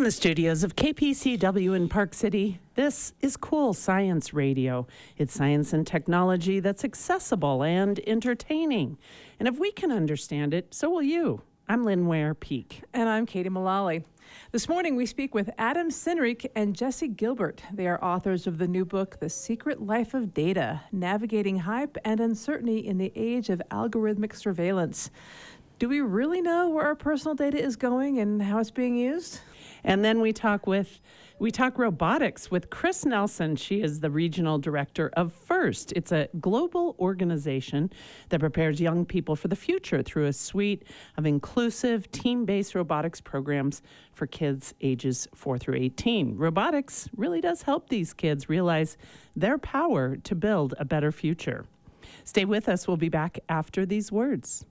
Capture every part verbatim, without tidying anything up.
the studios of K P C W in Park City, this is Cool Science Radio. It's science and technology that's accessible and entertaining. And if we can understand it, so will you. I'm Lynn Ware Peak. And I'm Katie Mullally. This morning we speak with Adam Cinrique and Jesse Gilbert. They are authors of the new book, The Secret Life of Data, Navigating Hype and Uncertainty in the Age of Algorithmic Surveillance. Do we really know where our personal data is going and how it's being used? And then we talk with we talk robotics with Chris Nelson. She is the regional director of FIRST. It's a global organization that prepares young people for the future through a suite of inclusive team-based robotics programs for kids ages four through eighteen. Robotics really does help these kids realize their power to build a better future. Stay with us. We'll be back after these words.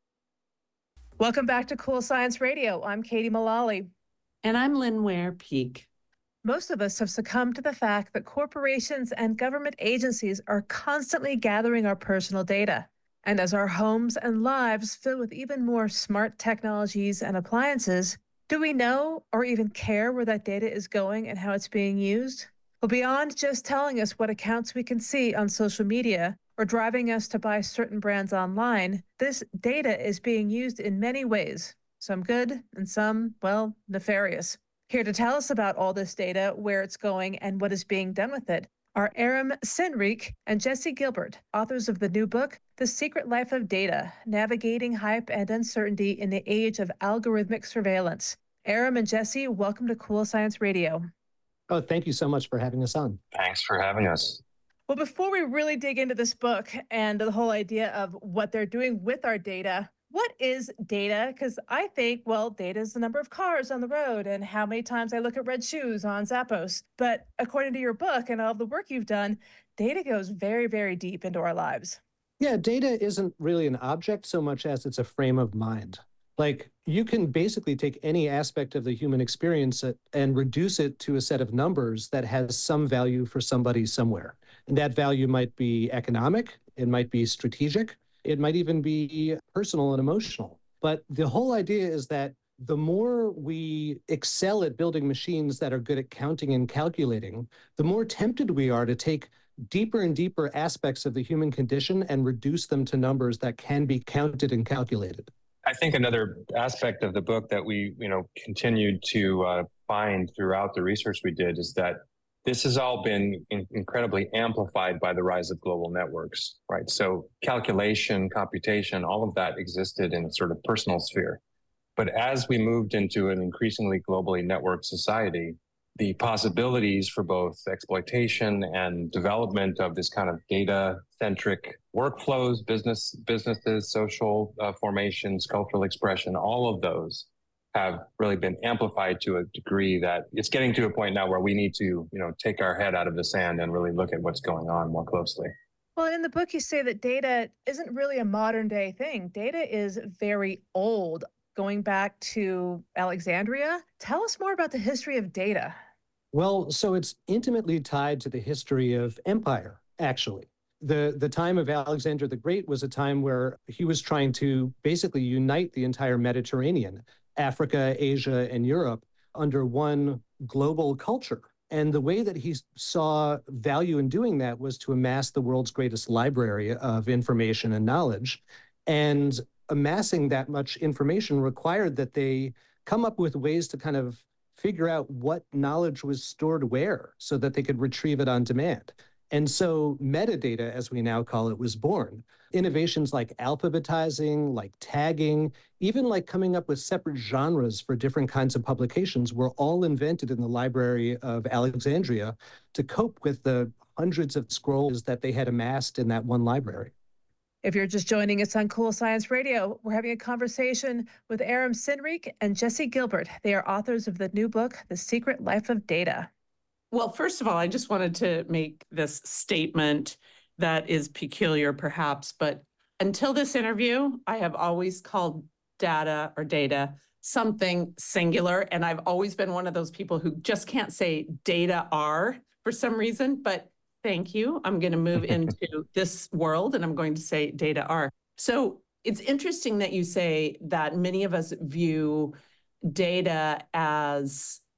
Welcome back to Cool Science Radio. I'm Katie Mullally. And I'm Lynn Ware Peak. Most of us have succumbed to the fact that corporations and government agencies are constantly gathering our personal data. And as our homes and lives fill with even more smart technologies and appliances, do we know or even care where that data is going and how it's being used? Well, beyond just telling us what accounts we can see on social media or driving us to buy certain brands online, this data is being used in many ways. Some good and some, well, nefarious. Here to tell us about all this data, where it's going, and what is being done with it are Adam Cinrique and Jesse Gilbert, authors of the new book, The Secret Life of Data, Navigating Hype and Uncertainty in the Age of Algorithmic Surveillance. Adam and Jesse, welcome to Cool Science Radio. Oh, thank you so much for having us on. Thanks for having us. Well, before we really dig into this book and the whole idea of what they're doing with our data, what is data? Because I think, well, data is the number of cars on the road and how many times I look at red shoes on Zappos. But according to your book and all of the work you've done, data goes very, very deep into our lives. Yeah, data isn't really an object so much as it's a frame of mind. Like, you can basically take any aspect of the human experience and reduce it to a set of numbers that has some value for somebody somewhere. And that value might be economic, it might be strategic, it might even be personal and emotional. But the whole idea is that the more we excel at building machines that are good at counting and calculating, the more tempted we are to take deeper and deeper aspects of the human condition and reduce them to numbers that can be counted and calculated. I think another aspect of the book that we, you know, continued to uh, find throughout the research we did is that this has all been in- incredibly amplified by the rise of global networks, right? So calculation, computation, all of that existed in a sort of personal sphere. But as we moved into an increasingly globally networked society, the possibilities for both exploitation and development of this kind of data-centric workflows, business, businesses, social uh, formations, cultural expression, all of those have really been amplified to a degree that it's getting to a point now where we need to, you know, take our head out of the sand and really look at what's going on more closely. Well, in the book, you say that data isn't really a modern day thing. Data is very old, going back to Alexandria. Tell us more about the history of data. Well, so it's intimately tied to the history of empire, actually. The, the time of Alexander the Great was a time where he was trying to basically unite the entire Mediterranean, Africa, Asia, and Europe under one global culture. And the way that he saw value in doing that was to amass the world's greatest library of information and knowledge. And amassing that much information required that they come up with ways to kind of figure out what knowledge was stored where so that they could retrieve it on demand. And so metadata, as we now call it, was born. Innovations like alphabetizing, like tagging, even like coming up with separate genres for different kinds of publications were all invented in the Library of Alexandria to cope with the hundreds of scrolls that they had amassed in that one library. If you're just joining us on Cool Science Radio, we're having a conversation with Adam Cinrique and Jesse Gilbert. They are authors of the new book, The Secret Life of Data. Well, first of all, I just wanted to make this statement that is peculiar, perhaps, but until this interview, I have always called data or data something singular, and I've always been one of those people who just can't say data are for some reason, but thank you. I'm going to move into this world, and I'm going to say data are. So it's interesting that you say that many of us view data as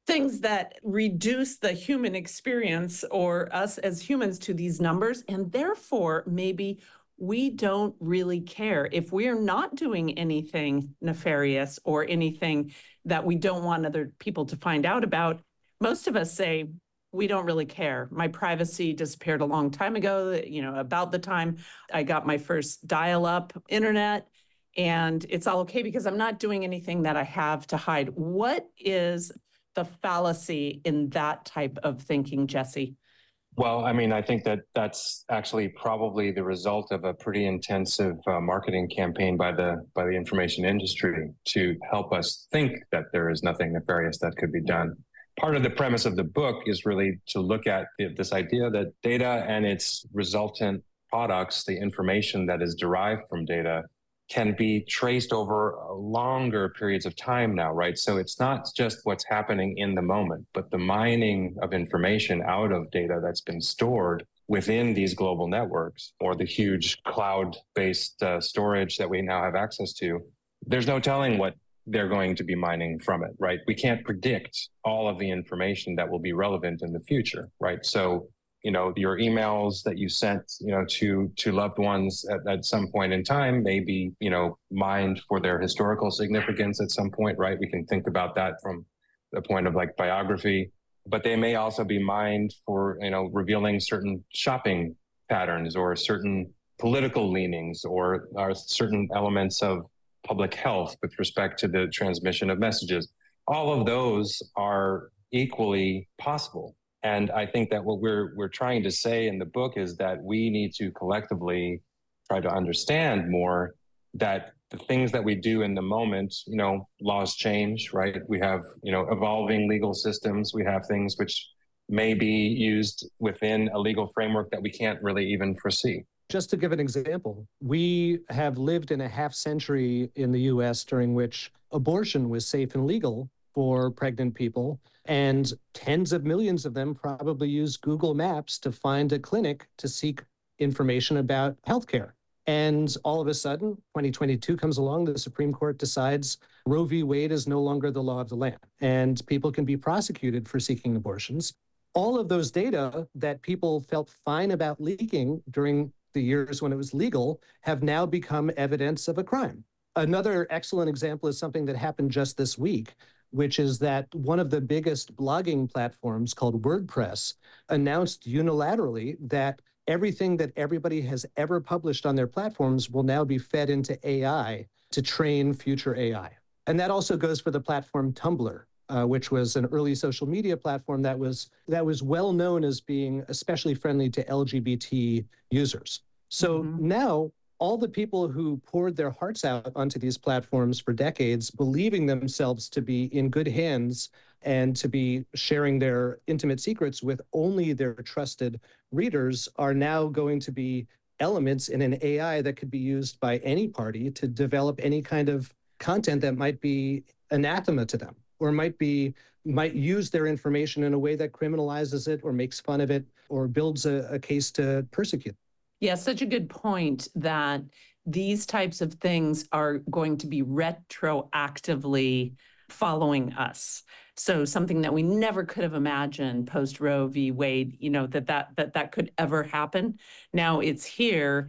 things that reduce the human experience or us as humans to these numbers. And therefore, maybe we don't really care if we're not doing anything nefarious or anything that we don't want other people to find out about. Most of us say, we don't really care. My privacy disappeared a long time ago, you know, about the time I got my first dial-up internet. And it's all okay because I'm not doing anything that I have to hide. What is the fallacy in that type of thinking, Jesse? Well, I mean, I think that that's actually probably the result of a pretty intensive uh, marketing campaign by the by the information industry to help us think that there is nothing nefarious that could be done. Part of the premise of the book is really to look at this idea that data and its resultant products, the information that is derived from data, can be traced over longer periods of time now, right? So it's not just what's happening in the moment, but the mining of information out of data that's been stored within these global networks or the huge cloud-based uh, storage that we now have access to. There's no telling what they're going to be mining from it, right? We can't predict all of the information that will be relevant in the future, right? So, you know, your emails that you sent, you know, to to loved ones at, at some point in time may be, you know, mined for their historical significance at some point, right? We can think about that from the point of like biography, but they may also be mined for, you know, revealing certain shopping patterns or certain political leanings or, or certain elements of public health with respect to the transmission of messages. All of those are equally possible. And I think that what we're we're trying to say in the book is that we need to collectively try to understand more that the things that we do in the moment, you know, laws change, right? We have, you know, evolving legal systems. We have things which may be used within a legal framework that we can't really even foresee. Just to give an example, we have lived in a half century in the U S during which abortion was safe and legal for pregnant people, and tens of millions of them probably use Google Maps to find a clinic to seek information about healthcare. And all of a sudden, twenty twenty-two comes along, the Supreme Court decides Roe v. Wade is no longer the law of the land, and people can be prosecuted for seeking abortions. All of those data that people felt fine about leaking during the years when it was legal have now become evidence of a crime. Another excellent example is something that happened just this week, which is that one of the biggest blogging platforms called WordPress announced unilaterally that everything that everybody has ever published on their platforms will now be fed into A I to train future A I. And that also goes for the platform Tumblr, uh, which was an early social media platform that was that was well known as being especially friendly to L G B T users. So mm-hmm. now all the people who poured their hearts out onto these platforms for decades, believing themselves to be in good hands and to be sharing their intimate secrets with only their trusted readers, are now going to be elements in an A I that could be used by any party to develop any kind of content that might be anathema to them, or might be might use their information in a way that criminalizes it or makes fun of it or builds a, a case to persecute. Yeah, such a good point that these types of things are going to be retroactively following us. So something that we never could have imagined post Roe v. Wade, you know, that that that that could ever happen. Now it's here.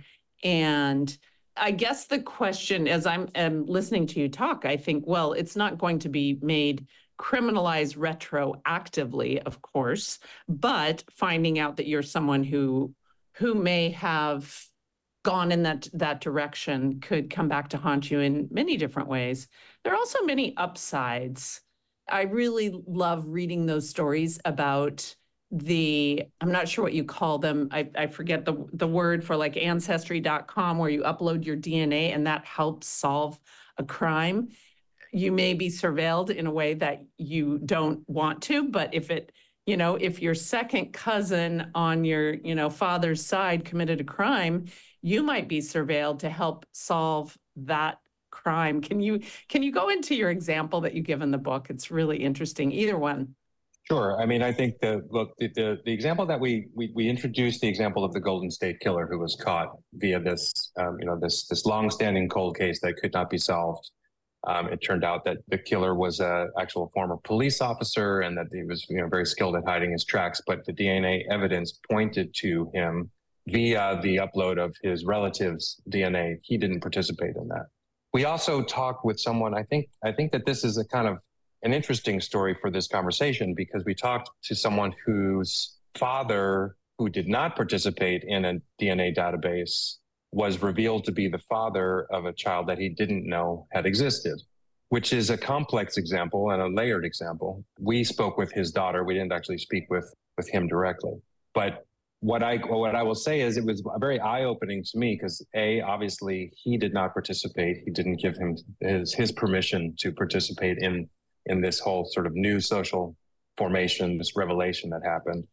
And I guess the question, as I'm, I'm listening to you talk, I think, well, it's not going to be made criminalized retroactively, of course, but finding out that you're someone who who may have gone in that that direction could come back to haunt you in many different ways. There are also many upsides. I really love reading those stories about the, I'm not sure what you call them. I, I forget the, the word for like ancestry dot com, where you upload your D N A and that helps solve a crime. You may be surveilled in a way that you don't want to, but if it You know, if your second cousin on your, you know, father's side committed a crime, you might be surveilled to help solve that crime. Can you can you go into your example that you give in the book? It's really interesting. Either one. Sure. I mean, I think the look the the, the example that we, we we introduced the example of the Golden State Killer who was caught via this um, you know this this long-standing cold case that could not be solved. Um, it turned out that the killer was a actual former police officer and that he was, you know, very skilled at hiding his tracks. But the D N A evidence pointed to him via the upload of his relatives' D N A. He didn't participate in that. We also talked with someone. I think I think that this is a kind of an interesting story for this conversation, because we talked to someone whose father, who did not participate in a D N A database, was revealed to be the father of a child that he didn't know had existed, which is a complex example and a layered example. We spoke with his daughter. We didn't actually speak with, with him directly. But what I, what I will say is it was very eye-opening to me because, A, obviously he did not participate. He didn't give him his, his permission to participate in, in this whole sort of new social formation, this revelation that happened.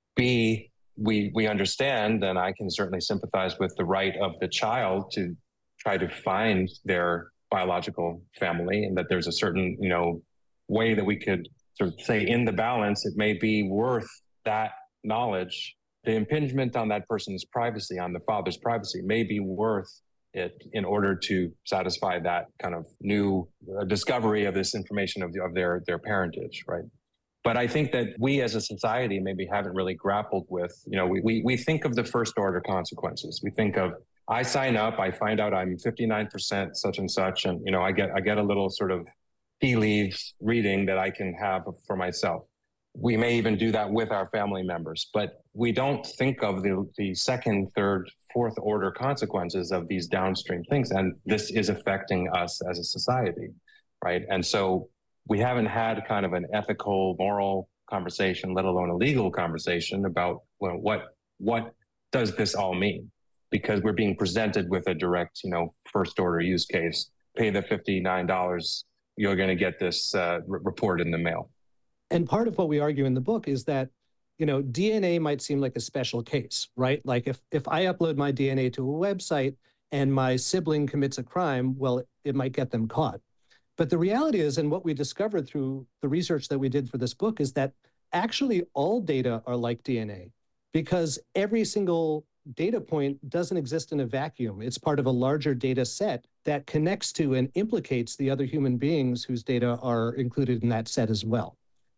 B, we we understand, and I can certainly sympathize with the right of the child to try to find their biological family, and that there's a certain, you know, way that we could sort of say in the balance, it may be worth that knowledge. The impingement on that person's privacy, on the father's privacy, may be worth it in order to satisfy that kind of new uh, discovery of this information of, the, of their, their parentage, right? But I think that we as a society maybe haven't really grappled with, you know, we, we, we think of the first order consequences. We think of, I sign up, I find out I'm fifty-nine percent such and such, and, you know, I get I get a little sort of tea leaves reading that I can have for myself. We may even do that with our family members, but we don't think of the, the second, third, fourth order consequences of these downstream things. And this is affecting us as a society, right? And so we haven't had kind of an ethical, moral conversation, let alone a legal conversation about, well, what what does this all mean? Because we're being presented with a direct, you know, first order use case. Pay the fifty-nine dollars, you're going to get this uh, r- report in the mail. And part of what we argue in the book is that, you know, D N A might seem like a special case, right? Like if if I upload my D N A to a website and my sibling commits a crime, well, it, it might get them caught. But the reality is, and what we discovered through the research that we did for this book, is that actually all data are like D N A, because every single data point doesn't exist in a vacuum. It's part of a larger data set that connects to and implicates the other human beings whose data are included in that set as well.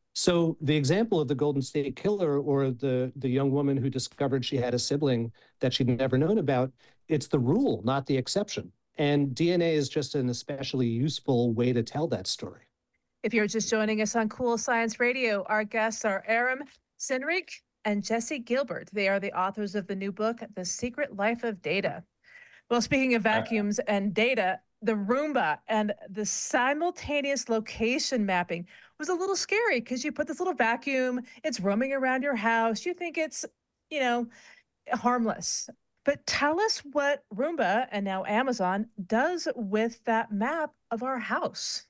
So the example of the Golden State Killer, or the, the young woman who discovered she had a sibling that she'd never known about, it's the rule, not the exception. And D N A is just an especially useful way to tell that story. If you're just joining us on Cool Science Radio, our guests are Aram Sinriq and Jesse Gilbert. They are the authors of the new book, The Secret Life of Data. Well, speaking of vacuums and data, the Roomba and the simultaneous location mapping was a little scary because you put this little vacuum, it's roaming around your house. You think it's, you know, harmless. But tell us what Roomba, and now Amazon, does with that map of our house.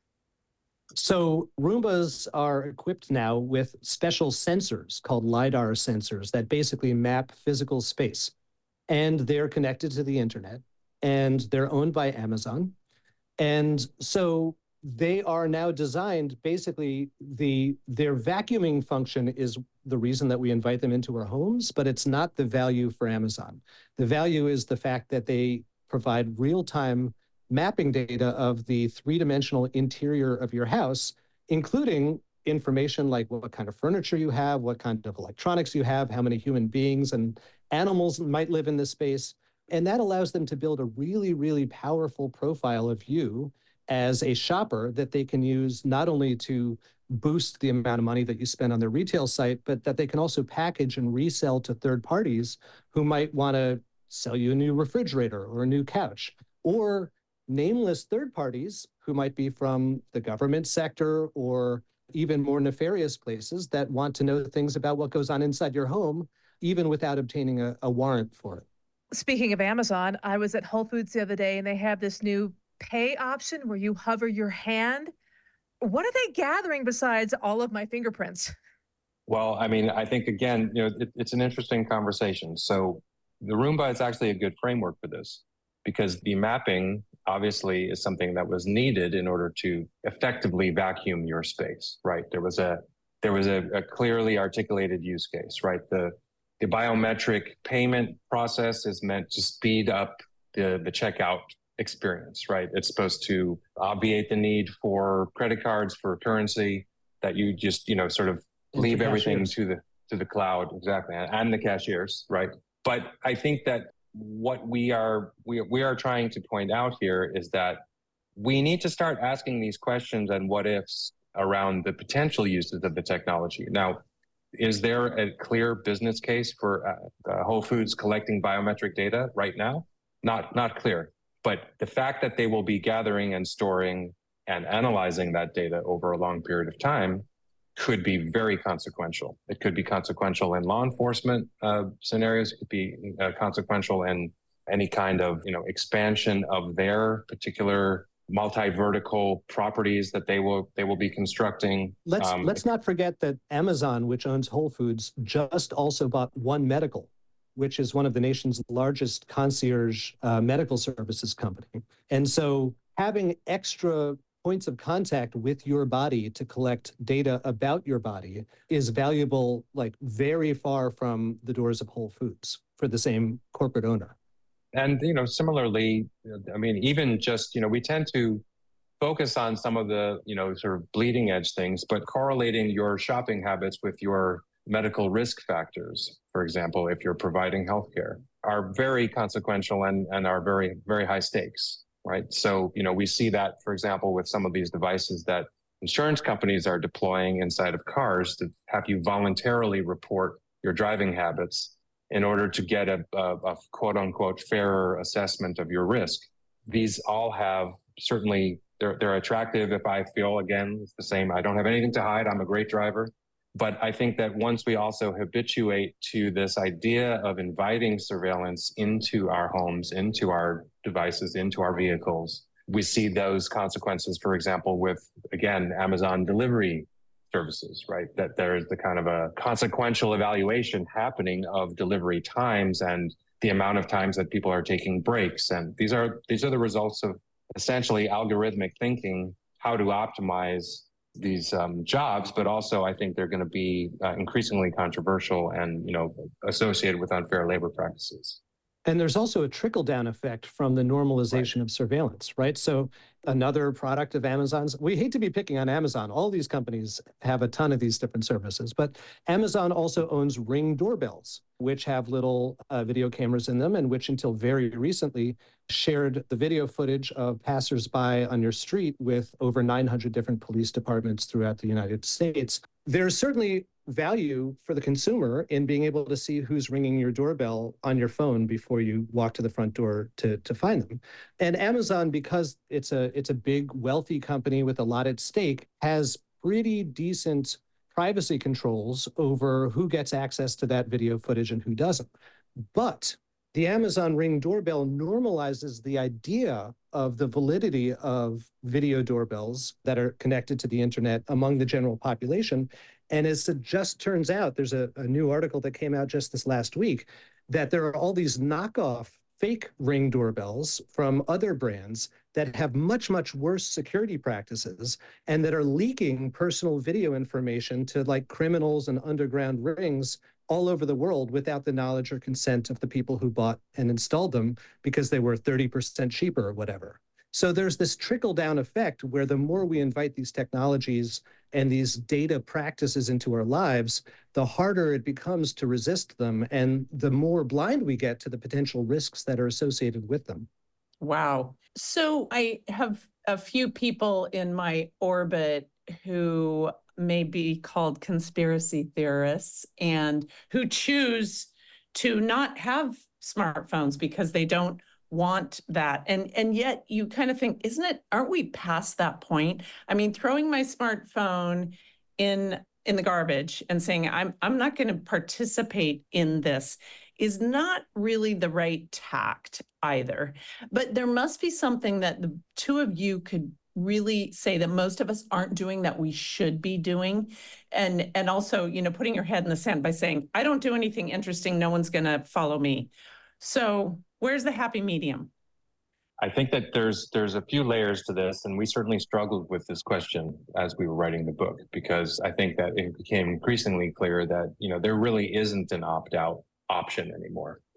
So Roombas are equipped now with special sensors called LiDAR sensors that basically map physical space. And they're connected to the internet, and they're owned by Amazon. And so they are now designed, basically, the their vacuuming function is the reason that we invite them into our homes, but it's not the value for Amazon. The value is the fact that they provide real-time mapping data of the three-dimensional interior of your house, including information like what kind of furniture you have, what kind of electronics you have, how many human beings and animals might live in this space. And that allows them to build a really, really powerful profile of you as a shopper that they can use not only to boost the amount of money that you spend on their retail site, but that they can also package and resell to third parties who might want to sell you a new refrigerator or a new couch, or nameless third parties who might be from the government sector or even more nefarious places that want to know things about what goes on inside your home, even without obtaining a, a warrant for it. Speaking of Amazon, I was at Whole Foods the other day and they have this new pay option where you hover your hand. What are they gathering besides all of my fingerprints? Well, I mean, I think, again, you know, it, it's an interesting conversation. So the Roomba is actually a good framework for this, because the mapping obviously is something that was needed in order to effectively vacuum your space, right? There was a there was a, a clearly articulated use case, right? The the biometric payment process is meant to speed up the, the checkout experience, right? It's supposed to obviate the need for credit cards, for currency, that you just, you know, sort of And leave for everything cashiers. to the to the cloud, exactly, and, and the cashiers, right? But I think that what we are we we are trying to point out here is that we need to start asking these questions and what ifs around the potential uses of the technology. Now, is there a clear business case for uh, uh, Whole Foods collecting biometric data right now? Not not clear. But the fact that they will be gathering and storing and analyzing that data over a long period of time could be very consequential. It could be consequential in law enforcement uh, scenarios. It could be uh, consequential in any kind of, you know, expansion of their particular multi-vertical properties that they will they will be constructing. Let's Um, let's not forget that Amazon, which owns Whole Foods, just also bought One Medical, which is one of the nation's largest concierge uh, medical services company. And so having extra points of contact with your body to collect data about your body is valuable, like very far from the doors of Whole Foods for the same corporate owner. And, you know, similarly, I mean, even just, you know, we tend to focus on some of the, you know, sort of bleeding edge things, but correlating your shopping habits with your medical risk factors, for example, if you're providing healthcare, are very consequential and, and are very, very high stakes, right? So, you know, we see that, for example, with some of these devices that insurance companies are deploying inside of cars to have you voluntarily report your driving habits in order to get a, a, a quote unquote fairer assessment of your risk. These all have certainly, they're, they're attractive if I feel, again, it's the same, I don't have anything to hide, I'm a great driver. But I think that once we also habituate to this idea of inviting surveillance into our homes, into our devices, into our vehicles, we see those consequences, for example, with, again, Amazon delivery services, right? That there's the kind of a consequential evaluation happening of delivery times and the amount of times that people are taking breaks. And these are these are the results of essentially algorithmic thinking, how to optimize these um, jobs, but also I think they're going to be uh, increasingly controversial and, you know, associated with unfair labor practices. And there's also a trickle-down effect from the normalization Right. of surveillance, right? So another product of Amazon's, we hate to be picking on Amazon. All these companies have a ton of these different services, but Amazon also owns Ring doorbells, which have little uh, video cameras in them and which until very recently shared the video footage of passersby on your street with over nine hundred different police departments throughout the United States. There's certainly value for the consumer in being able to see who's ringing your doorbell on your phone before you walk to the front door to, to find them. And Amazon, because it's a it's a big, wealthy company with a lot at stake, has pretty decent privacy controls over who gets access to that video footage and who doesn't. But the Amazon Ring doorbell normalizes the idea of the validity of video doorbells that are connected to the internet among the general population. And as it just turns out, there's a, a new article that came out just this last week that there are all these knockoff fake Ring doorbells from other brands that have much, much worse security practices and that are leaking personal video information to like criminals and underground rings all over the world without the knowledge or consent of the people who bought and installed them because they were thirty percent cheaper or whatever. So there's this trickle-down effect where the more we invite these technologies and these data practices into our lives, the harder it becomes to resist them and the more blind we get to the potential risks that are associated with them. Wow. So I have a few people in my orbit who may be called conspiracy theorists and who choose to not have smartphones because they don't want that. And and yet you kind of think, isn't it, aren't we past that point? I mean, throwing my smartphone in in the garbage and saying, I'm I'm not going to participate in this is not really the right tact either. But there must be something that the two of you could really say that most of us aren't doing that we should be doing. And and also, you know, putting your head in the sand by saying, I don't do anything interesting, no one's going to follow me. So where's the happy medium? I think that there's there's a few layers to this, and we certainly struggled with this question as we were writing the book, because I think that it became increasingly clear that, you know, there really isn't an opt-out option anymore.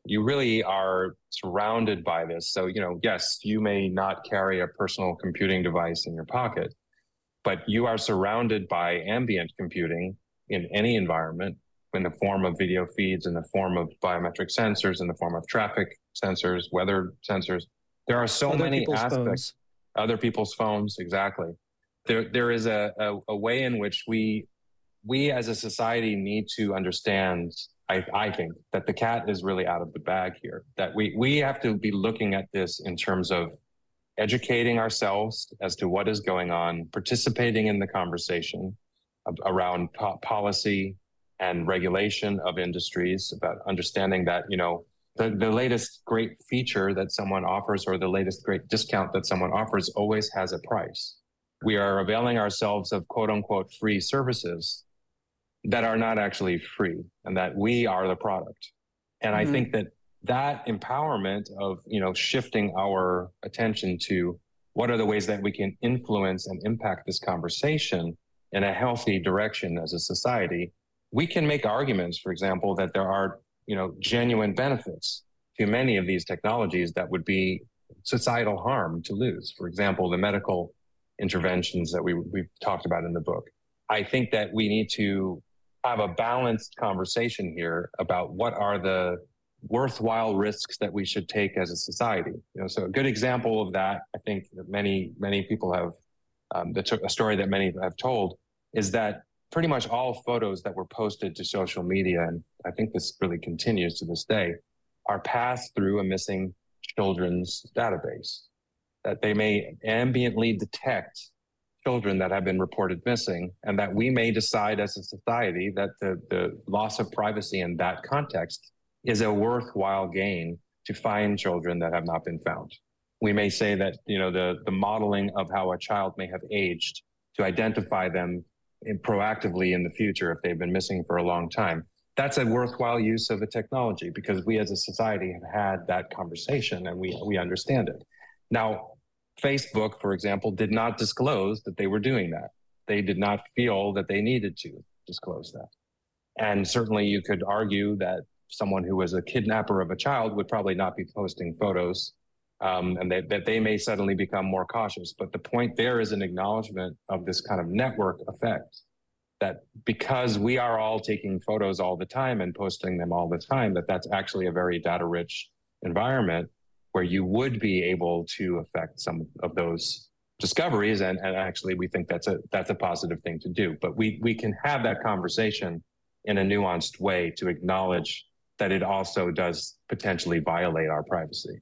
You really are surrounded by this. So, you know, yes, you may not carry a personal computing device in your pocket, but you are surrounded by ambient computing in any environment in the form of video feeds, in the form of biometric sensors, in the form of traffic sensors, weather sensors. There are so Other many people's aspects. phones. Other people's phones, exactly. There, there is a, a, a way in which we, we as a society need to understand, I, I think, that the cat is really out of the bag here, that we, we have to be looking at this in terms of educating ourselves as to what is going on, participating in the conversation around po- policy and regulation of industries, about understanding that, you know, the, the latest great feature that someone offers or the latest great discount that someone offers always has a price. We are availing ourselves of quote unquote free services that are not actually free, and that we are the product. And mm-hmm. I think that that empowerment of, you know, shifting our attention to what are the ways that we can influence and impact this conversation in a healthy direction as a society, we can make arguments, for example, that there are, you know, genuine benefits to many of these technologies that would be societal harm to lose. For example, the medical interventions that we, we've talked about in the book. I think that we need to have a balanced conversation here about what are the worthwhile risks that we should take as a society. You know, so a good example of that, I think that many, many people have, um, the t- a story that many have told is that pretty much all photos that were posted to social media, and I think this really continues to this day, are passed through a missing children's database, that they may ambiently detect children that have been reported missing, and that we may decide as a society that the, the loss of privacy in that context is a worthwhile gain to find children that have not been found. We may say that, you know, the, the modeling of how a child may have aged to identify them in proactively in the future if they've been missing for a long time. That's a worthwhile use of a technology because we as a society have had that conversation and we, we understand it. Now, Facebook, for example, did not disclose that they were doing that. They did not feel that they needed to disclose that. And certainly you could argue that someone who was a kidnapper of a child would probably not be posting photos, um, and they, that they may suddenly become more cautious. But the point there is an acknowledgement of this kind of network effect, that because we are all taking photos all the time and posting them all the time, that that's actually a very data-rich environment where you would be able to affect some of those discoveries. And, and actually, we think that's a that's a positive thing to do. But we we can have that conversation in a nuanced way to acknowledge that it also does potentially violate our privacy.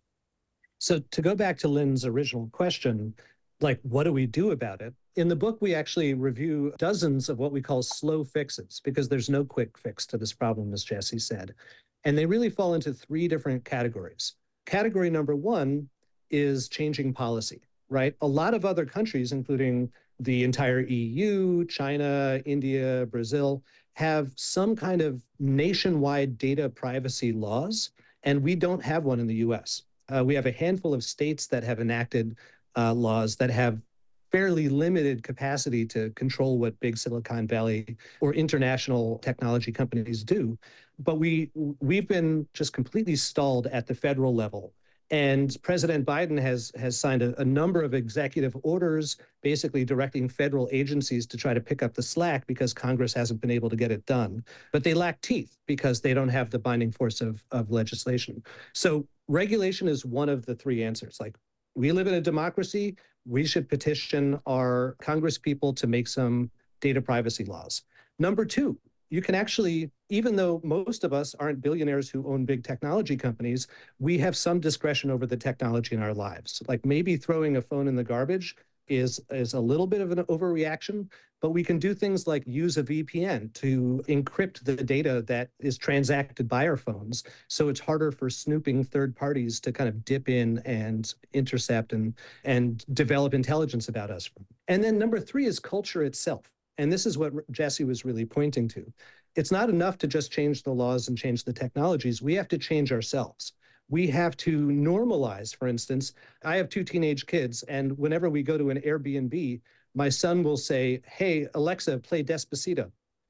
So to go back to Lynn's original question, like, what do we do about it? In the book, we actually review dozens of what we call slow fixes, because there's no quick fix to this problem, as Jesse said. And they really fall into three different categories. Category number one is changing policy, right? A lot of other countries, including the entire E U, China, India, Brazil, have some kind of nationwide data privacy laws, and we don't have one in the U S. Uh, we have a handful of states that have enacted uh, laws that have fairly limited capacity to control what big Silicon Valley or international technology companies do. But we, we've been just completely stalled at the federal level. And President Biden has, has signed a, a number of executive orders, basically directing federal agencies to try to pick up the slack because Congress hasn't been able to get it done. But they lack teeth because they don't have the binding force of, of legislation. So regulation is one of the three answers. Like, we live in a democracy. We should petition our Congress people to make some data privacy laws. Number two, you can actually, even though most of us aren't billionaires who own big technology companies, we have some discretion over the technology in our lives. Like, maybe throwing a phone in the garbage is, is a little bit of an overreaction, but we can do things like use a V P N to encrypt the data that is transacted by our phones. So it's harder for snooping third parties to kind of dip in and intercept and, and develop intelligence about us. And then number three is culture itself. And this is what Jesse was really pointing to. It's not enough to just change the laws and change the technologies. We have to change ourselves. We have to normalize, for instance, I have two teenage kids, and whenever we go to an Airbnb, my son will say, hey, Alexa, play Despacito.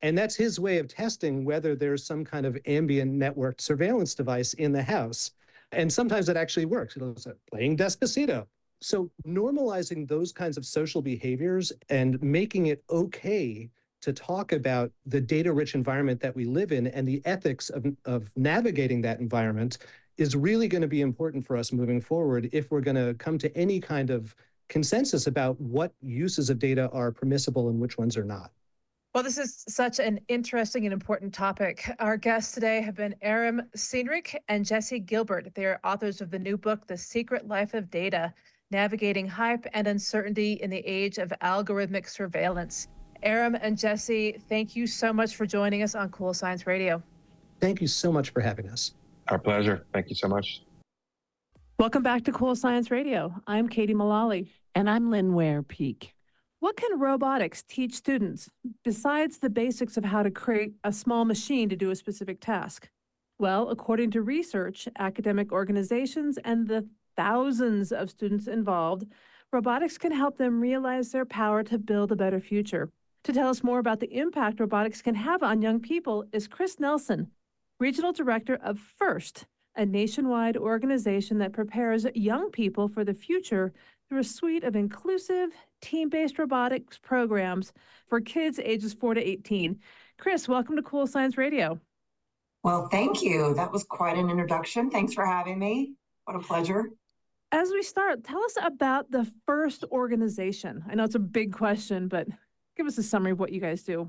And that's his way of testing whether there's some kind of ambient networked surveillance device in the house. And sometimes it actually works. It'll say, playing Despacito. So normalizing those kinds of social behaviors and making it okay to talk about the data-rich environment that we live in and the ethics of, of navigating that environment is really going to be important for us moving forward if we're going to come to any kind of consensus about what uses of data are permissible and which ones are not. Well, this is such an interesting and important topic. Our guests today have been Aram Cienrich and Jesse Gilbert. They are authors of the new book, The Secret Life of Data, Navigating Hype and Uncertainty in the Age of Algorithmic Surveillance. Aram and Jesse, thank you so much for joining us on Cool Science Radio. Thank you so much for having us. Our pleasure. Thank you so much. Welcome back to Cool Science Radio. I'm Katie Mullally. And I'm Lynn Ware-Peak. What can robotics teach students besides the basics of how to create a small machine to do a specific task? Well, according to research, academic organizations, and the thousands of students involved, robotics can help them realize their power to build a better future. To tell us more about the impact robotics can have on young people is Chris Nelson, Regional Director of FIRST, a nationwide organization that prepares young people for the future through a suite of inclusive, team-based robotics programs for kids ages four to eighteen. Chris, welcome to Cool Science Radio. Well, thank you. That was quite an introduction. Thanks for having me. What a pleasure. As we start, tell us about the FIRST organization. I know it's a big question, but give us a summary of what you guys do.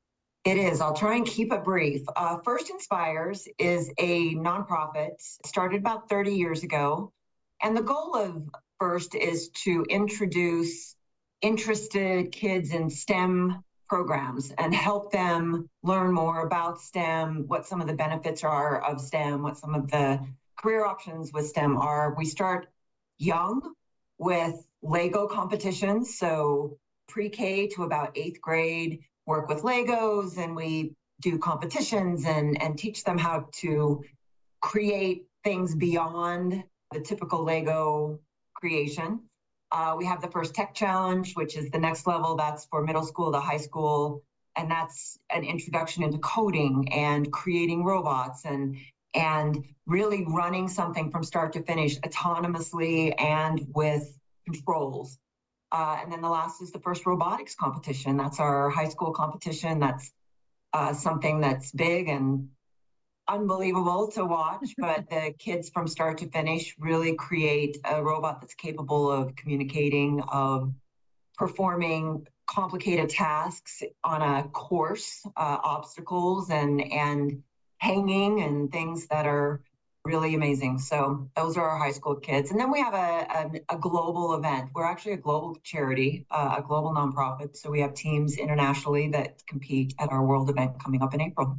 It is. I'll try and keep it brief. Uh, FIRST Inspires is a nonprofit started about thirty years ago. And the goal of FIRST is to introduce interested kids in STEM programs and help them learn more about STEM, what some of the benefits are of STEM, what some of the career options with STEM are. We start young with Lego competitions, so pre-K to about eighth grade, work with Legos, and we do competitions and, and teach them how to create things beyond the typical Lego creation. Uh, we have the FIRST Tech Challenge, which is the next level. That's for middle school to high school. And that's an introduction into coding and creating robots and, and really running something from start to finish autonomously and with controls. Uh, and then the last is the FIRST Robotics Competition. That's our high school competition. That's uh, something that's big and unbelievable to watch, but the kids from start to finish really create a robot that's capable of communicating, of performing complicated tasks on a course, uh, obstacles and, and hanging and things that are really amazing. So those are our high school kids. And then we have a, a, a global event. We're actually a global charity, uh, a global nonprofit. So we have teams internationally that compete at our world event coming up in April.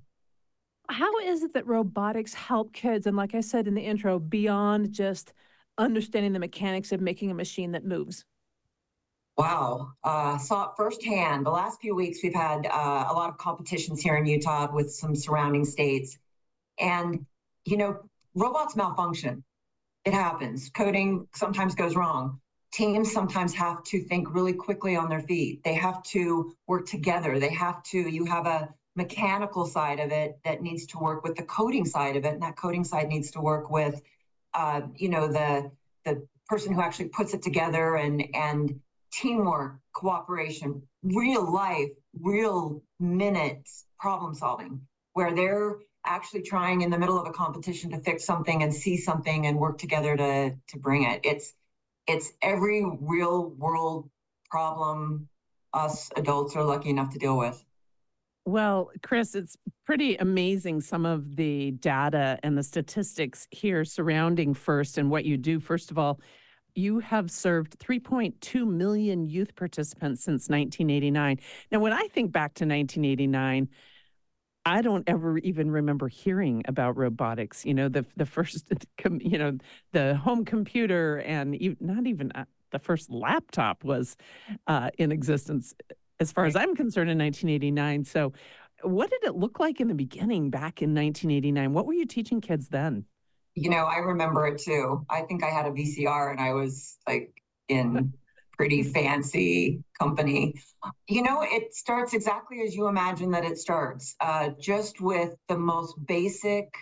How is it that robotics help kids? And like I said in the intro, beyond just understanding the mechanics of making a machine that moves. Wow. Uh, saw it firsthand. The last few weeks, we've had uh, a lot of competitions here in Utah with some surrounding states. And, you know, robots malfunction. It happens. Coding sometimes goes wrong. Teams sometimes have to think really quickly on their feet. They have to work together. They have to, you have a mechanical side of it that needs to work with the coding side of it. And that coding side needs to work with, uh, you know, the, the person who actually puts it together and, and teamwork, cooperation, real life, real minute problem solving, where they're actually trying in the middle of a competition to fix something and see something and work together to, to bring it. It's, it's every real world problem us adults are lucky enough to deal with. Well, Chris, it's pretty amazing some of the data and the statistics here surrounding FIRST and what you do. First of all, you have served three point two million youth participants since nineteen eighty-nine. Now, when I think back to nineteen eighty-nine, I don't ever even remember hearing about robotics. You know, the the first, you know, the home computer and not even the first laptop was uh, in existence, as far as I'm concerned, in nineteen eighty-nine. So what did it look like in the beginning back in nineteen eighty-nine? What were you teaching kids then? You know, I remember it too. I think I had a V C R and I was like in pretty fancy company. You know, it starts exactly as you imagine that it starts, uh, just with the most basic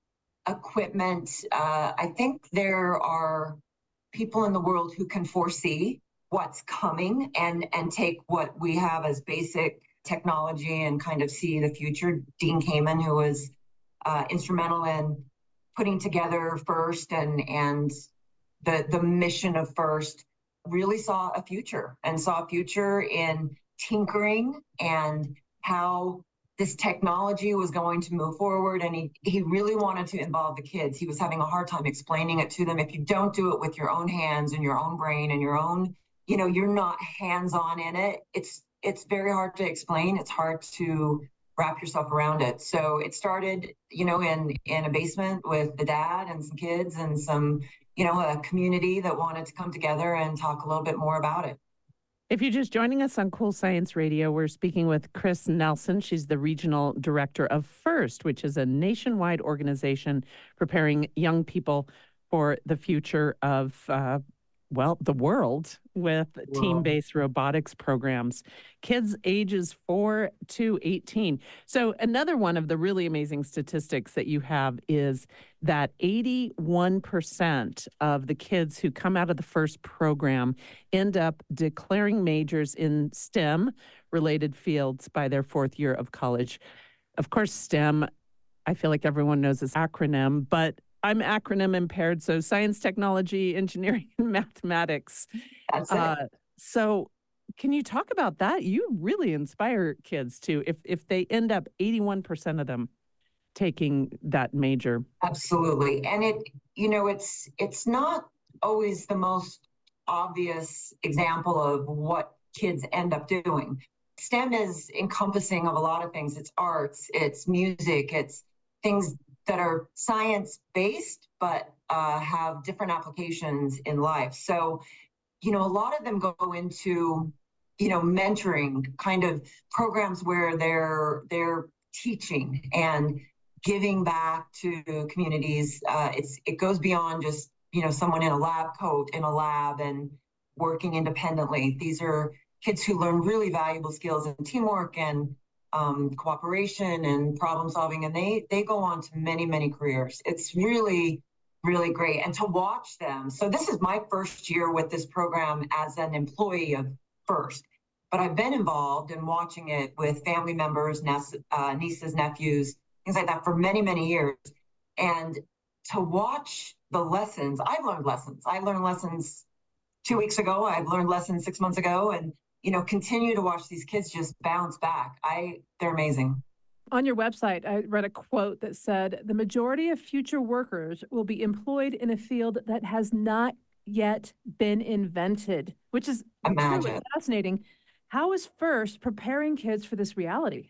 equipment. Uh, I think there are people in the world who can foresee what's coming and, and take what we have as basic technology and kind of see the future. Dean Kamen, who was uh, instrumental in putting together FIRST and, and the, the mission of FIRST, really saw a future and saw a future in tinkering and how this technology was going to move forward. And he, he really wanted to involve the kids. He was having a hard time explaining it to them. If you don't do it with your own hands and your own brain and your own, you know, you're not hands-on in it, it's it's very hard to explain. It's hard to wrap yourself around it. So it started, you know, in in a basement with the dad and some kids and some, you know, a community that wanted to come together and talk a little bit more about it. If you're just joining us on Cool Science Radio, we're speaking with Chris Nelson. She's the regional director of FIRST, which is a nationwide organization preparing young people for the future of, uh, well, the world with wow. team-based robotics programs. Kids ages four to eighteen. So another one of the really amazing statistics that you have is that eighty-one percent of the kids who come out of the FIRST program end up declaring majors in STEM-related fields by their fourth year of college. Of course, STEM, I feel like everyone knows this acronym, but I'm acronym impaired, so science, technology, engineering, and mathematics. That's it. Uh, so can you talk about that? You really inspire kids too, if if they end up eighty-one percent of them taking that major. Absolutely. And it, you know, it's it's not always the most obvious example of what kids end up doing. STEM is encompassing of a lot of things. It's arts, it's music, it's things that are science-based, but uh, have different applications in life. So, you know, a lot of them go into, you know, mentoring kind of programs where they're they're teaching and giving back to communities. Uh, it's it goes beyond just, you know, someone in a lab coat in a lab and working independently. These are kids who learn really valuable skills in teamwork and Um, cooperation and problem solving, and they they go on to many, many careers. It's really, really great. And to watch them. So this is my first year with this program as an employee of FIRST, but I've been involved in watching it with family members, uh, nieces, nephews, things like that for many, many years. And to watch the lessons, I've learned lessons. I learned lessons two weeks ago. I've learned lessons six months ago, and you know, continue to watch these kids just bounce back. I, they're amazing. On your website, I read a quote that said, the majority of future workers will be employed in a field that has not yet been invented, which is truly fascinating. How is FIRST preparing kids for this reality?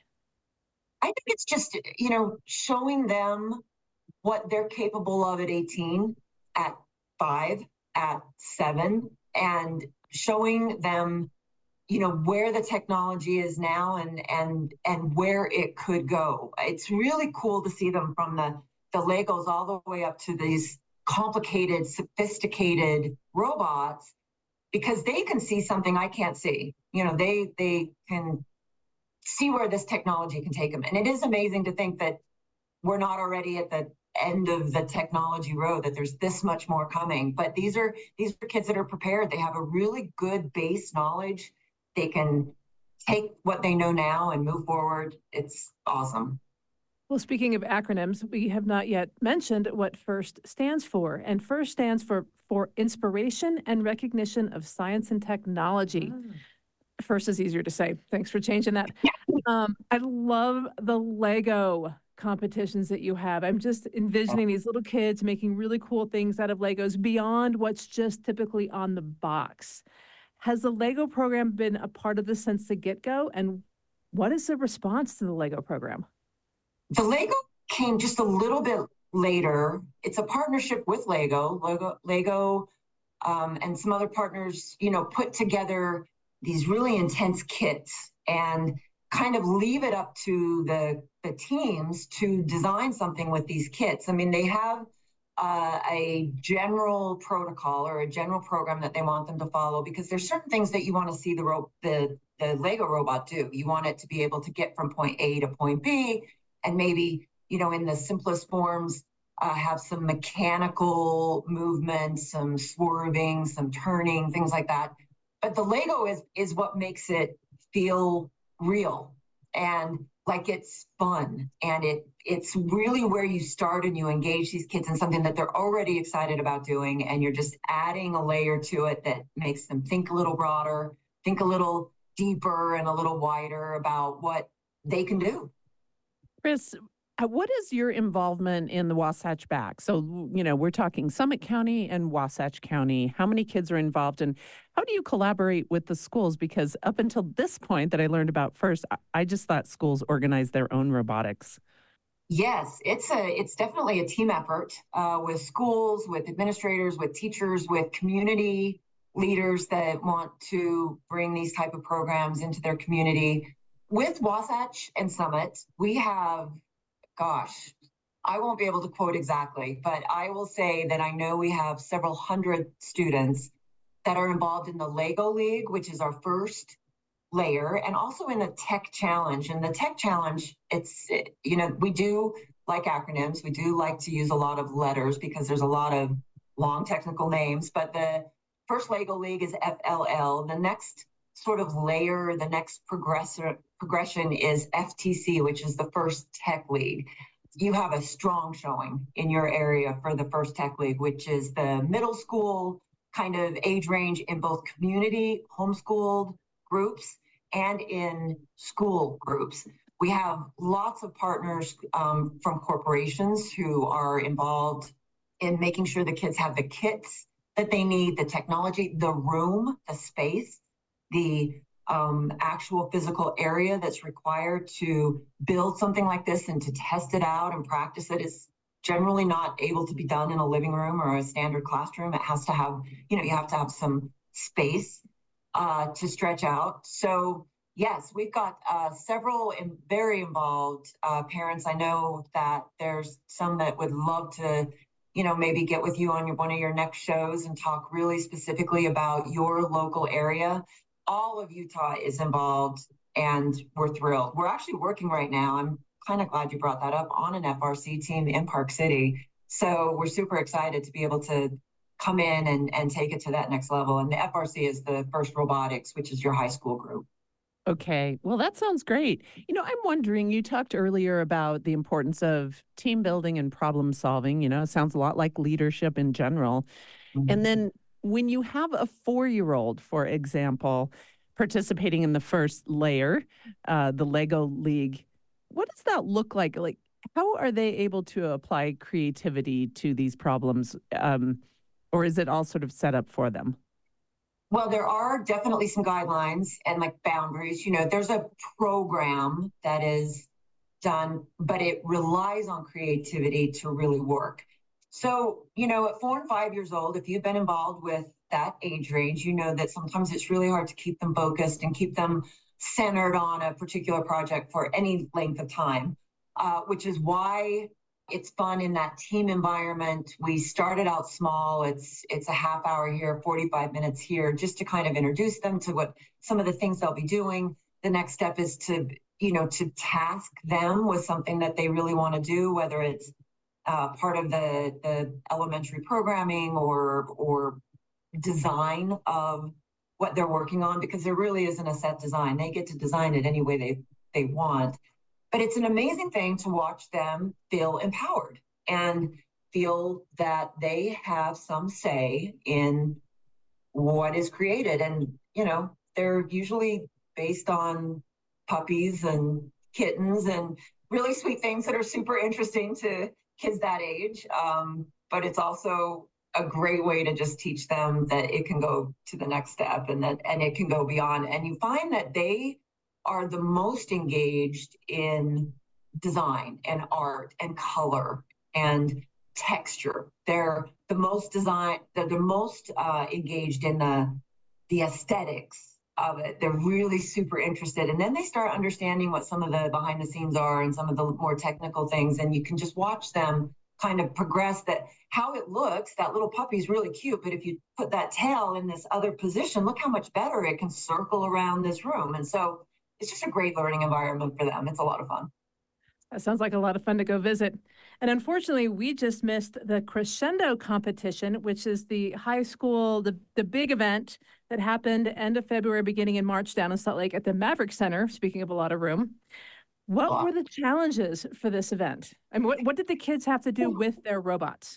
I think it's just, you know, showing them what they're capable of at eighteen, at five, at seven, and showing them, you know, where the technology is now and and and where it could go. It's really cool to see them from the the Legos all the way up to these complicated, sophisticated robots, because they can see something I can't see. You know, they they can see where this technology can take them. And it is amazing to think that we're not already at the end of the technology road, that there's this much more coming. But these are these are kids that are prepared. They have a really good base knowledge. They can take what they know now and move forward. It's awesome. Well, speaking of acronyms, we have not yet mentioned what FIRST stands for. And FIRST stands for, for Inspiration and Recognition of Science and Technology. Mm. FIRST is easier to say. Thanks for changing that. Um, I love the Lego competitions that you have. I'm just envisioning these little kids making really cool things out of Legos beyond what's just typically on the box. Has the Lego program been a part of this since the get-go? And what is the response to the Lego program? The Lego came just a little bit later. It's a partnership with Lego. Lego, Lego um, and some other partners, you know, put together these really intense kits and kind of leave it up to the, the teams to design something with these kits. I mean, they have uh, a general protocol or a general program that they want them to follow, because there's certain things that you want to see the ro- the the Lego robot do. You want it to be able to get from point A to point B, and maybe, you know, in the simplest forms, uh, have some mechanical movements, some swerving, some turning, things like that. But the Lego is is what makes it feel real and like it's fun, and it it's really where you start and you engage these kids in something that they're already excited about doing, and you're just adding a layer to it that makes them think a little broader, think a little deeper and a little wider about what they can do. Chris, uh, what is your involvement in the Wasatch Back? So, you know, we're talking Summit County and Wasatch County. How many kids are involved, and how do you collaborate with the schools? Because up until this point that I learned about first, I, I just thought schools organize their own robotics. Yes, it's a it's definitely a team effort uh, with schools, with administrators, with teachers, with community leaders that want to bring these type of programs into their community. With Wasatch and Summit, we have, gosh, I won't be able to quote exactly, but I will say that I know we have several hundred students that are involved in the Lego League, which is our first layer, and also in the Tech Challenge. And the Tech Challenge, it's, you know, we do like acronyms. We do like to use a lot of letters because there's a lot of long technical names, but the first Lego League is F L L. The next sort of layer, the next progressor, progression is F T C, which is the first Tech League. You have a strong showing in your area for the first Tech League, which is the middle school kind of age range in both community homeschooled groups and in school groups. We have lots of partners um, from corporations who are involved in making sure the kids have the kits that they need, the technology, the room, the space, the um, actual physical area that's required to build something like this and to test it out and practice it is generally not able to be done in a living room or a standard classroom. It has to have, you know, you have to have some space uh, to stretch out. So yes, we've got uh, several in, very involved uh, parents. I know that there's some that would love to, you know, maybe get with you on your, one of your next shows and talk really specifically about your local area. All of Utah is involved, and we're thrilled. We're actually working right now. I'm kind of glad you brought that up, on an F R C team in Park City. So we're super excited to be able to come in and, and take it to that next level. And the F R C is the First Robotics, which is your high school group. Okay. Well, that sounds great. You know, I'm wondering, you talked earlier about the importance of team building and problem solving. You know, it sounds a lot like leadership in general. Mm-hmm. And then when you have a four-year-old, for example, participating in the first layer, uh, the Lego League, what does that look like? Like, how are they able to apply creativity to these problems? Um, or is it all sort of set up for them? Well, there are definitely some guidelines and like boundaries. You know, there's a program that is done, but it relies on creativity to really work. So, you know, at four and five years old, if you've been involved with that age range, you know that sometimes it's really hard to keep them focused and keep them centered on a particular project for any length of time, uh, which is why it's fun in that team environment. We started out small. It's it's a half hour here, forty-five minutes here, just to kind of introduce them to what some of the things they'll be doing. The next step is to, you know, to task them with something that they really want to do, whether it's uh, part of the the elementary programming or or design of what they're working on, because there really isn't a set design. They get to design it any way they they want. But it's an amazing thing to watch them feel empowered and feel that they have some say in what is created. And, you know, they're usually based on puppies and kittens and really sweet things that are super interesting to kids that age. Um, but it's also a great way to just teach them that it can go to the next step and that and it can go beyond. And you find that they are the most engaged in design and art and color and texture. They're the most design, they're the most uh, engaged in the the aesthetics of it. They're really super interested. And then they start understanding what some of the behind the scenes are and some of the more technical things. And you can just watch them kind of progress that how it looks. That little puppy is really cute, but if you put that tail in this other position, look how much better it can circle around this room. And so it's just a great learning environment for them. It's a lot of fun. That sounds like a lot of fun to go visit. And unfortunately, we just missed the Crescendo competition, which is the high school, the, the big event that happened end of February, beginning in March down in Salt Lake at the Maverick Center, speaking of a lot of room. What Wow. were the challenges for this event? I mean, what, what did the kids have to do with their robots?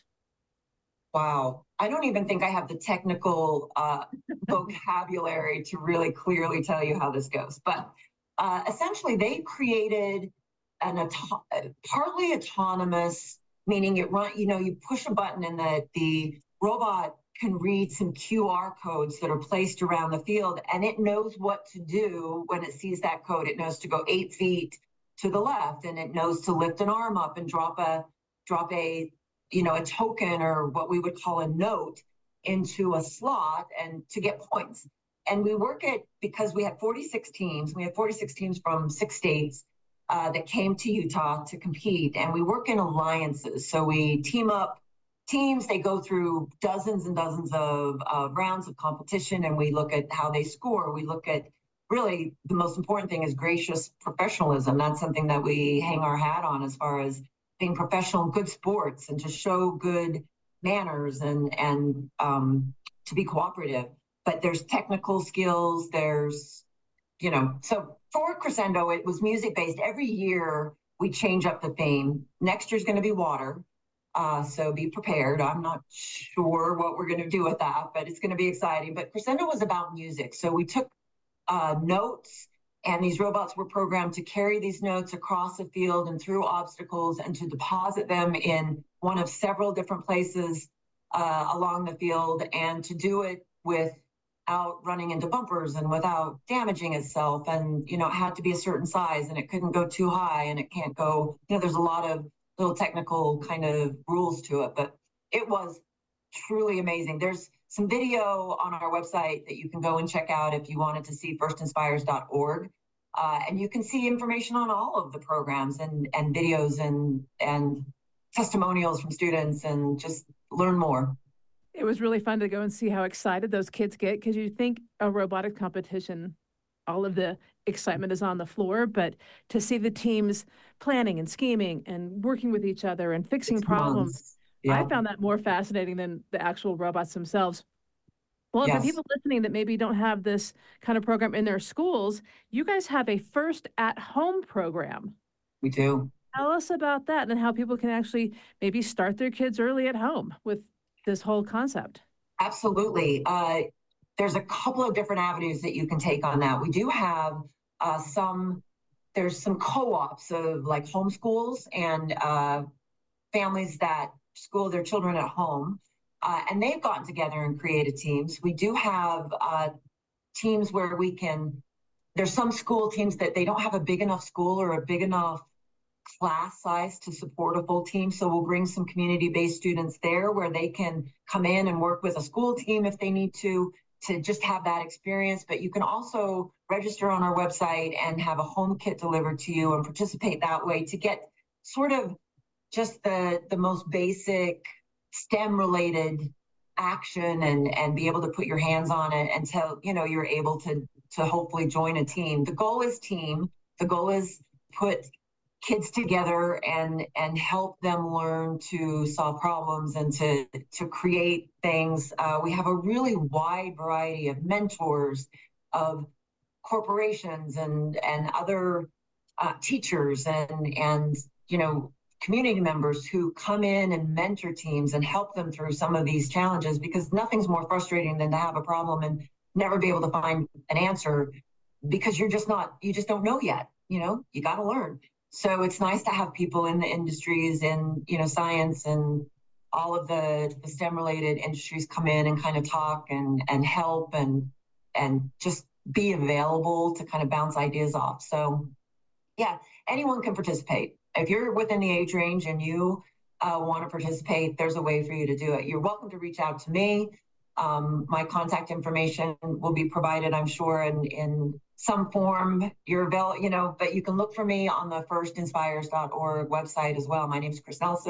Wow. I don't even think I have the technical uh, vocabulary to really clearly tell you how this goes. But uh, essentially, they created an auto- partly autonomous, meaning it run, you know, you push a button and the, the robot can read some Q R codes that are placed around the field, and it knows what to do when it sees that code. It knows to go eight feet to the left, and it knows to lift an arm up and drop a drop a you know a token, or what we would call a note, into a slot and to get points. And we work it because we had forty-six teams. We had forty-six teams from six states uh, that came to Utah to compete, and we work in alliances. So we team up teams. They go through dozens and dozens of uh, rounds of competition, and we look at how they score. We look at, really, the most important thing is gracious professionalism. That's something that we hang our hat on, as far as being professional in good sports and to show good manners and and um, to be cooperative. But there's technical skills. There's, you know, so for Crescendo, it was music based. Every year we change up the theme. Next year's going to be water. Uh, so be prepared. I'm not sure what we're going to do with that, but it's going to be exciting. But Crescendo was about music. So we took uh, notes, and these robots were programmed to carry these notes across the field and through obstacles, and to deposit them in one of several different places uh, along the field, and to do it without running into bumpers and without damaging itself. And, you know, it had to be a certain size, and it couldn't go too high, and it can't go, you know, there's a lot of little technical kind of rules to it, but it was truly amazing. There's some video on our website that you can go and check out if you wanted to see, first inspires dot org. Uh, and you can see information on all of the programs, and, and videos and, and testimonials from students, and just learn more. It was really fun to go and see how excited those kids get, because you think a robotic competition, all of the excitement is on the floor, but to see the teams planning and scheming and working with each other and fixing Six problems, months. Yeah. I found that more fascinating than the actual robots themselves. Well, Yes. for people listening that maybe don't have this kind of program in their schools, you guys have a First at Home program. We do. Tell us about that and how people can actually maybe start their kids early at home with this whole concept. Absolutely. Uh, there's a couple of different avenues that you can take on that. We do have uh, some, there's some co-ops of like homeschools and uh, families that school their children at home. Uh, and they've gotten together and created teams. We do have uh, teams where we can, there's some school teams that they don't have a big enough school or a big enough class size to support a full team. So we'll bring some community-based students there where they can come in and work with a school team if they need to, to just have that experience. But you can also register on our website and have a home kit delivered to you and participate that way to get sort of just the, the most basic STEM related action, and, and be able to put your hands on it until, you know, you're able to, to hopefully join a team. The goal is team. The goal is put kids together and, and help them learn to solve problems and to, to create things. Uh, we have a really wide variety of mentors, of corporations and, and other uh, teachers and, and, you know, community members who come in and mentor teams and help them through some of these challenges, because nothing's more frustrating than to have a problem and never be able to find an answer because you're just not, you just don't know yet. You know, you got to learn. So it's nice to have people in the industries and, you know, science and all of the, the STEM related industries come in and kind of talk and, and help and, and just be available to kind of bounce ideas off. So yeah, anyone can participate. If you're within the age range and you uh, want to participate, there's a way for you to do it. You're welcome to reach out to me. Um, my contact information will be provided, I'm sure, in, in some form. You're available, you know, but you can look for me on the first inspires dot org website as well. My name is Chris Nelson.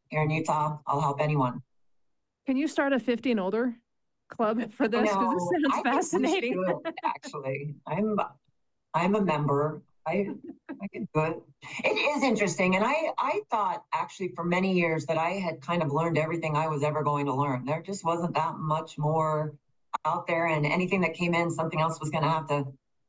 here in Utah. I'll help anyone. Can you start a fifty and older club for this? Because this sounds I think we fascinating. should, actually, I'm I'm a member. I I can do it. It is interesting, and I I thought actually for many years that I had kind of learned everything I was ever going to learn. There just wasn't that much more out there, and anything that came in, something else was going to have to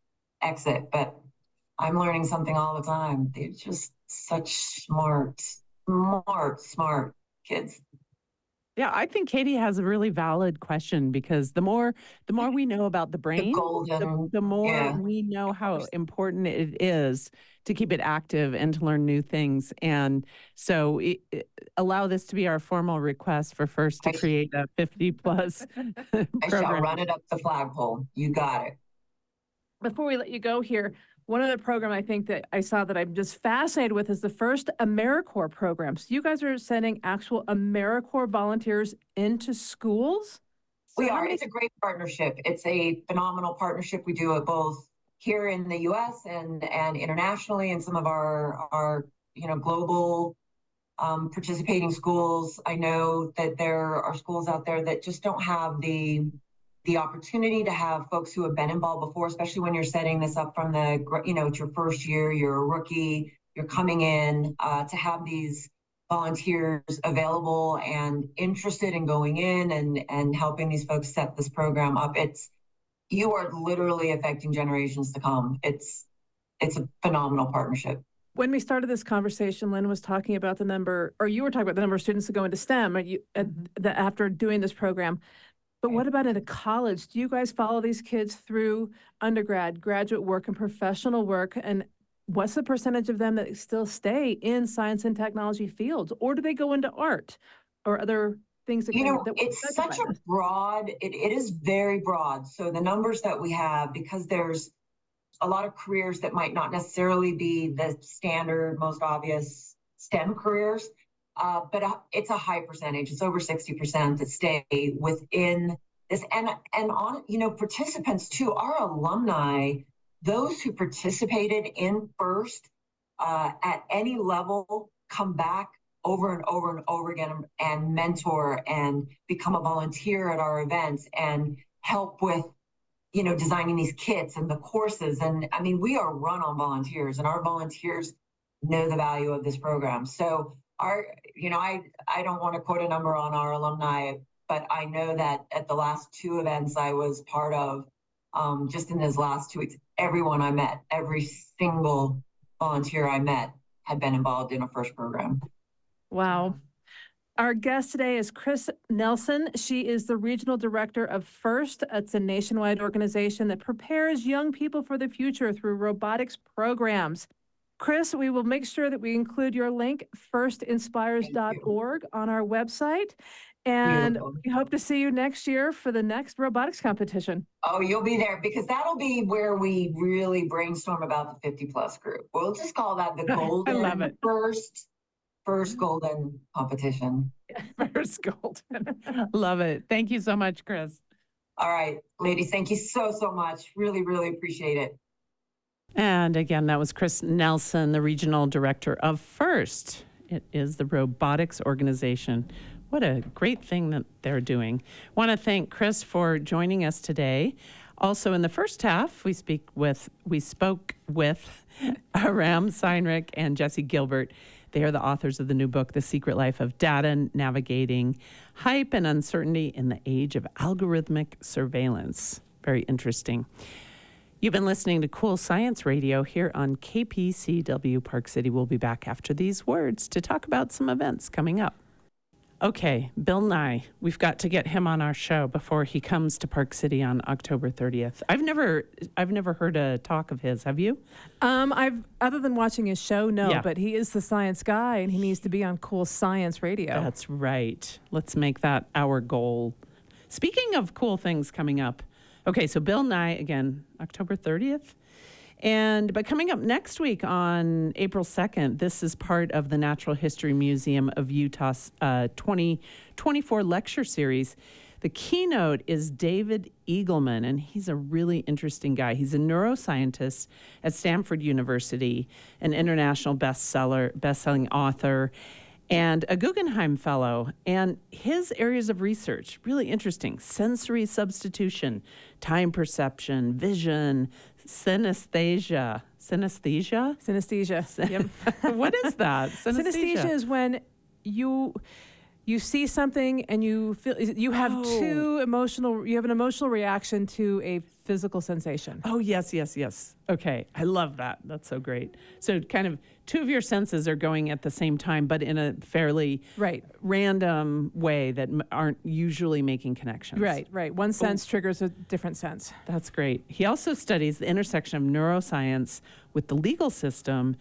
exit. But I'm learning something all the time. They're just such smart, smart, smart kids. Yeah, I think Katie has a really valid question because the more the more we know about the The brain, the, golden, the more yeah. we know how important it is to keep it active and to learn new things. And so it, it- allow this to be our formal request for FIRST to I sh- create a fifty plus I shall program. run it up the flagpole. You got it. Before we let you go here, one other program I think that I saw that I'm just fascinated with is the FIRST AmeriCorps program. So you guys are sending actual AmeriCorps volunteers into schools? So We how are. many- It's a great partnership. It's a phenomenal partnership. We do it both here in the U S and and internationally, and some of our our you know global um, participating schools. I know that there are schools out there that just don't have the the opportunity to have folks who have been involved before, especially when you're setting this up from the gr- you know it's your first year, you're a rookie, you're coming in uh, to have these volunteers available and interested in going in and and helping these folks set this program up. It's you are literally affecting generations to come. It's it's a phenomenal partnership. When we started this conversation, Lynn was talking about the number, or you were talking about the number of students that go into STEM at you, at the, after doing this program. But what about into college? Do you guys follow these kids through undergrad, graduate work, and professional work? And what's the percentage of them that still stay in science and technology fields? Or do they go into art or other things that You kind know, of, that it's such a broad, it, it is very broad. So the numbers that we have, because there's a lot of careers that might not necessarily be the standard, most obvious STEM careers, uh, but uh, it's a high percentage. It's over sixty percent that stay within this. And, and on, you know, participants too, our alumni, those who participated in FIRST uh, at any level come back over and over and over again and mentor and become a volunteer at our events and help with you know, designing these kits and the courses. And I mean, we are run on volunteers and our volunteers know the value of this program. So our, you know, I, I don't want to quote a number on our alumni, but I know that at the last two events I was part of, um, just in those last two weeks, everyone I met, every single volunteer I met had been involved in a FIRST program. Wow. Our guest today is Chris Nelson. She is the regional director of FIRST. It's a nationwide organization that prepares young people for the future through robotics programs. Chris, we will make sure that we include your link, first inspires dot org, on our website. And Beautiful. we hope to see you next year for the next robotics competition. Oh, you'll be there because that'll be where we really brainstorm about the fifty plus group. We'll just call that the golden I love it. first First golden competition. FIRST Golden. Love it. Thank you so much, Chris. All right, ladies, thank you so, so much. Really, really appreciate it. And again, that was Chris Nelson, the regional director of FIRST. It is the robotics organization. What a great thing that they're doing. Want to thank Chris for joining us today. Also, in the first half, we speak with we spoke with Aram Seinrich and Jesse Gilbert. They are the authors of the new book, The Secret Life of Data, Navigating Hype and Uncertainty in the Age of Algorithmic Surveillance. Very interesting. You've been listening to Cool Science Radio here on K P C W Park City. We'll be back after these words to talk about some events coming up. Okay, Bill Nye, we've got to get him on our show before he comes to Park City on October thirtieth. I've never I've never heard a talk of his. Have you? Um, I've other than watching his show, no, Yeah. but he is the science guy and he needs to be on Cool Science Radio. That's right. Let's make that our goal. Speaking of cool things coming up. Okay, so Bill Nye, again, October thirtieth. And but coming up next week on April second, this is part of the Natural History Museum of Utah's uh, twenty twenty-four lecture series. The keynote is David Eagleman, and he's a really interesting guy. He's a neuroscientist at Stanford University, an international bestseller, best-selling author. and a Guggenheim Fellow. And his areas of research, really interesting: sensory substitution, time perception, vision, synesthesia. Synesthesia? Synesthesia. Yep. What is that? Synesthesia. Synesthesia is when you you see something and you feel you have Oh. two emotional you have an emotional reaction to a physical sensation. Oh, yes, yes, yes. Okay. I love that. That's so great. So kind of two of your senses are going at the same time, but in a fairly Right. random way that m- aren't usually making connections. Right, right. One sense triggers a different sense. That's great. He also studies the intersection of neuroscience with the legal system.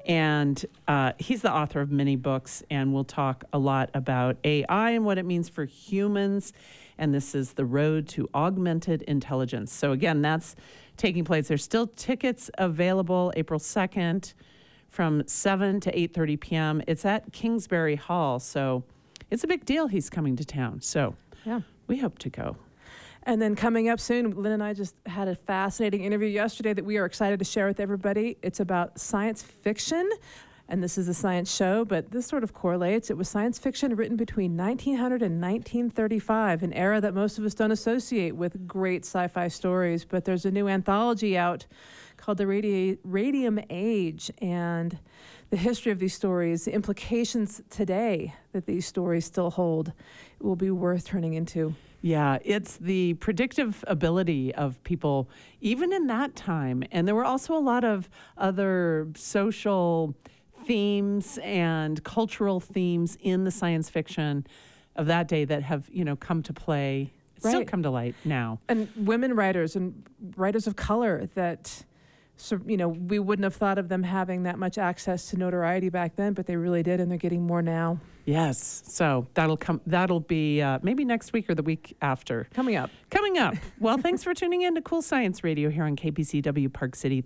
And uh, he's the author of many books, and we'll talk a lot about A I and what it means for humans. And this is The Road to Augmented Intelligence. So again, that's taking place. There's still tickets available April second from seven to eight thirty p.m. It's at Kingsbury Hall. So it's a big deal he's coming to town. So Yeah. we hope to go. And then coming up soon, Lynn and I just had a fascinating interview yesterday that we are excited to share with everybody. It's about science fiction, and this is a science show, but this sort of correlates. It was science fiction written between nineteen hundred and nineteen thirty-five, an era that most of us don't associate with great sci-fi stories. But there's a new anthology out called The Radi- Radium Age, and the history of these stories, the implications today that these stories still hold, it will be worth turning into. Yeah, it's the predictive ability of people, even in that time. And there were also a lot of other social themes and cultural themes in the science fiction of that day that have, you know, come to play, still Right. come to light now. And women writers and writers of color that, so, you know, we wouldn't have thought of them having that much access to notoriety back then, but they really did, and they're getting more now. Yes. So that'll come, that'll be uh, maybe next week or the week after. Coming up. Coming up. Well, thanks for tuning in to Cool Science Radio here on K P C W Park City.